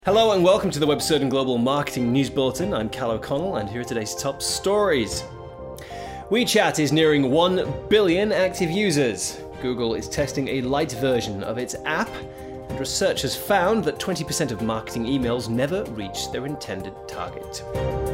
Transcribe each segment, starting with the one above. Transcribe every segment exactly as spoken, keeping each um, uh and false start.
Hello and welcome to the WebSurgeon Global Marketing News Bulletin. I'm Cal O'Connell and here are today's top stories. WeChat is nearing one billion active users. Google is testing a light version of its app, and research has found that twenty percent of marketing emails never reach their intended target.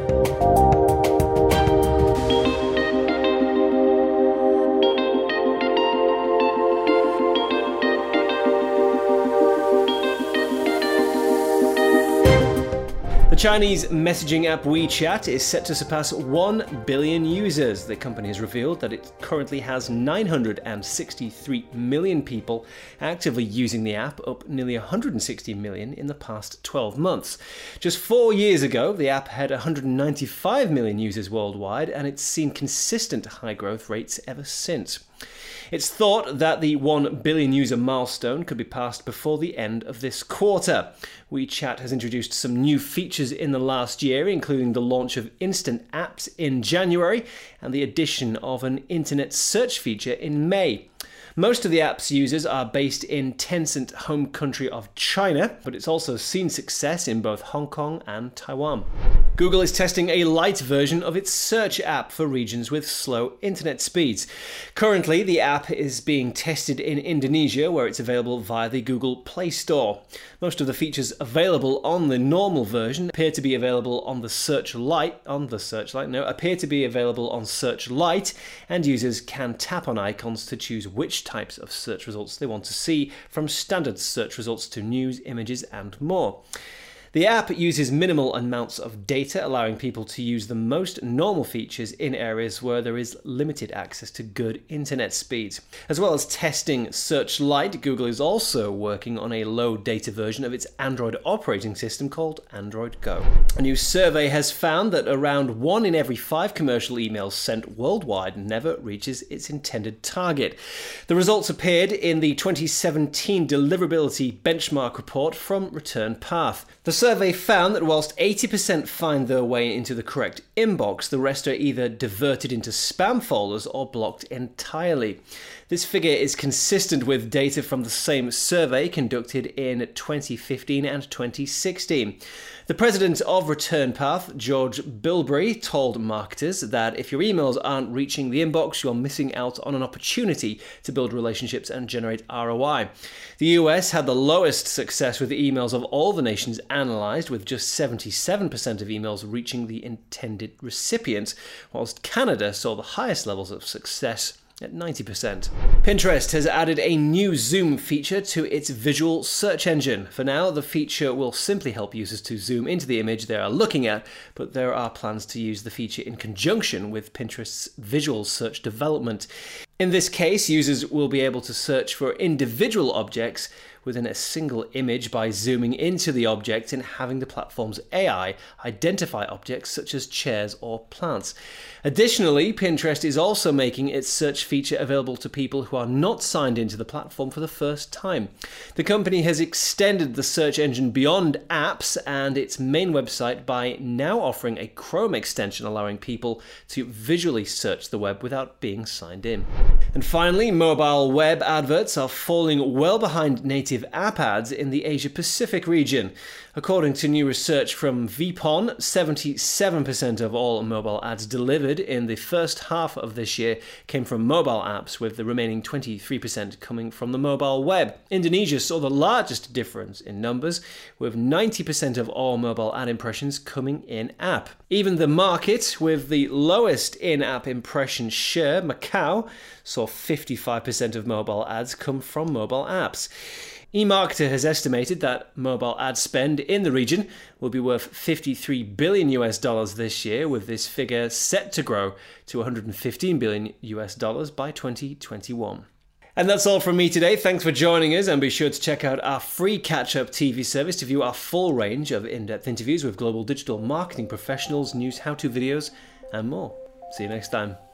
The Chinese messaging app WeChat is set to surpass one billion users. The company has revealed that it currently has nine hundred sixty-three million people actively using the app, up nearly one hundred sixty million in the past twelve months. Just four years ago, the app had one hundred ninety-five million users worldwide, and it's seen consistent high growth rates ever since. It's thought that the one billion user milestone could be passed before the end of this quarter. WeChat has introduced some new features in the last year, including the launch of instant apps in January and the addition of an internet search feature in May. Most of the app's users are based in Tencent home country of China, but it's also seen success in both Hong Kong and Taiwan. Google is testing a light version of its search app for regions with slow internet speeds. Currently, the app is being tested in Indonesia, where it's available via the Google Play Store. Most of the features available on the normal version appear to be available on the Search Lite, on the Search Lite, no, appear to be available on Search Lite, and users can tap on icons to choose which types of search results they want to see, from standard search results to news, images, and more. The app uses minimal amounts of data, allowing people to use the most normal features in areas where there is limited access to good internet speeds. As well as testing Search Lite, Google is also working on a low data version of its Android operating system called Android Go. A new survey has found that around one in every five commercial emails sent worldwide never reaches its intended target. The results appeared in the twenty seventeen Deliverability Benchmark Report from ReturnPath. The survey found that whilst eighty percent find their way into the correct inbox, the rest are either diverted into spam folders or blocked entirely. This figure is consistent with data from the same survey conducted in twenty fifteen and twenty sixteen. The president of ReturnPath, George Bilbrey, told marketers that if your emails aren't reaching the inbox, you're missing out on an opportunity to build relationships and generate R O I. The U S had the lowest success with emails of all the nations analysed, with just seventy-seven percent of emails reaching the intended recipient, whilst Canada saw the highest levels of success at ninety percent. Pinterest has added a new zoom feature to its visual search engine. For now, the feature will simply help users to zoom into the image they are looking at, but there are plans to use the feature in conjunction with Pinterest's visual search development. In this case, users will be able to search for individual objects within a single image by zooming into the object and having the platform's A I identify objects such as chairs or plants. Additionally, Pinterest is also making its search feature available to people who are not signed into the platform for the first time. The company has extended the search engine beyond apps and its main website by now offering a Chrome extension, allowing people to visually search the web without being signed in. And finally, mobile web adverts are falling well behind native app ads in the Asia-Pacific region. According to new research from V P O N, seventy-seven percent of all mobile ads delivered in the first half of this year came from mobile apps, with the remaining twenty-three percent coming from the mobile web. Indonesia saw the largest difference in numbers, with ninety percent of all mobile ad impressions coming in-app. Even the market with the lowest in-app impression share, Macau, saw fifty-five percent of mobile ads come from mobile apps. eMarketer has estimated that mobile ad spend in the region will be worth fifty-three billion US dollars this year, with this figure set to grow to one hundred fifteen billion US dollars by twenty twenty-one. And that's all from me today. Thanks for joining us, and be sure to check out our free catch-up T V service to view our full range of in-depth interviews with global digital marketing professionals, news how-to videos, and more. See you next time.